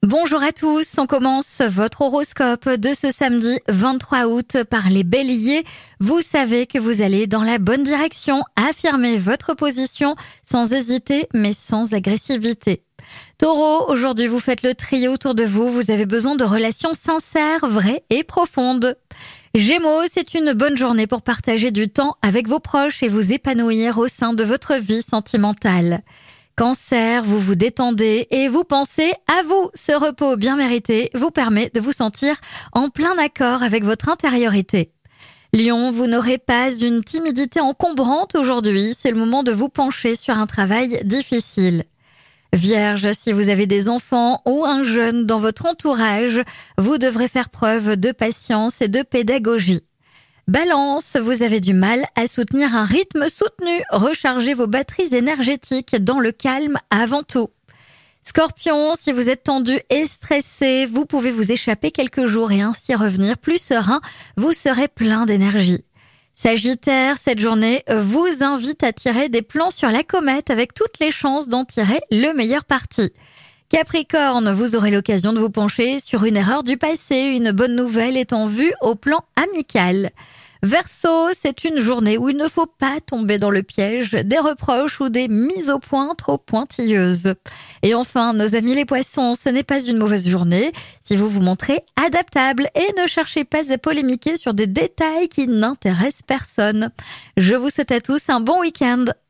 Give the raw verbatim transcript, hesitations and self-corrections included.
Bonjour à tous, on commence votre horoscope de ce samedi vingt-trois août par les béliers. Vous savez que vous allez dans la bonne direction, affirmez votre position sans hésiter mais sans agressivité. Taureau, aujourd'hui vous faites le tri autour de vous, vous avez besoin de relations sincères, vraies et profondes. Gémeaux, c'est une bonne journée pour partager du temps avec vos proches et vous épanouir au sein de votre vie sentimentale. Cancer, vous vous détendez et vous pensez à vous. Ce repos bien mérité vous permet de vous sentir en plein accord avec votre intériorité. Lion, vous n'aurez pas une timidité encombrante aujourd'hui, c'est le moment de vous pencher sur un travail difficile. Vierge, si vous avez des enfants ou un jeune dans votre entourage, vous devrez faire preuve de patience et de pédagogie. Balance, vous avez du mal à soutenir un rythme soutenu. Rechargez vos batteries énergétiques dans le calme avant tout. Scorpion, si vous êtes tendu et stressé, vous pouvez vous échapper quelques jours et ainsi revenir plus serein. Vous serez plein d'énergie. Sagittaire, cette journée vous invite à tirer des plans sur la comète avec toutes les chances d'en tirer le meilleur parti. Capricorne, vous aurez l'occasion de vous pencher sur une erreur du passé. Une bonne nouvelle est en vue au plan amical. Verseau, c'est une journée où il ne faut pas tomber dans le piège des reproches ou des mises au point trop pointilleuses. Et enfin, nos amis les poissons, ce n'est pas une mauvaise journée si vous vous montrez adaptable et ne cherchez pas à polémiquer sur des détails qui n'intéressent personne. Je vous souhaite à tous un bon week-end.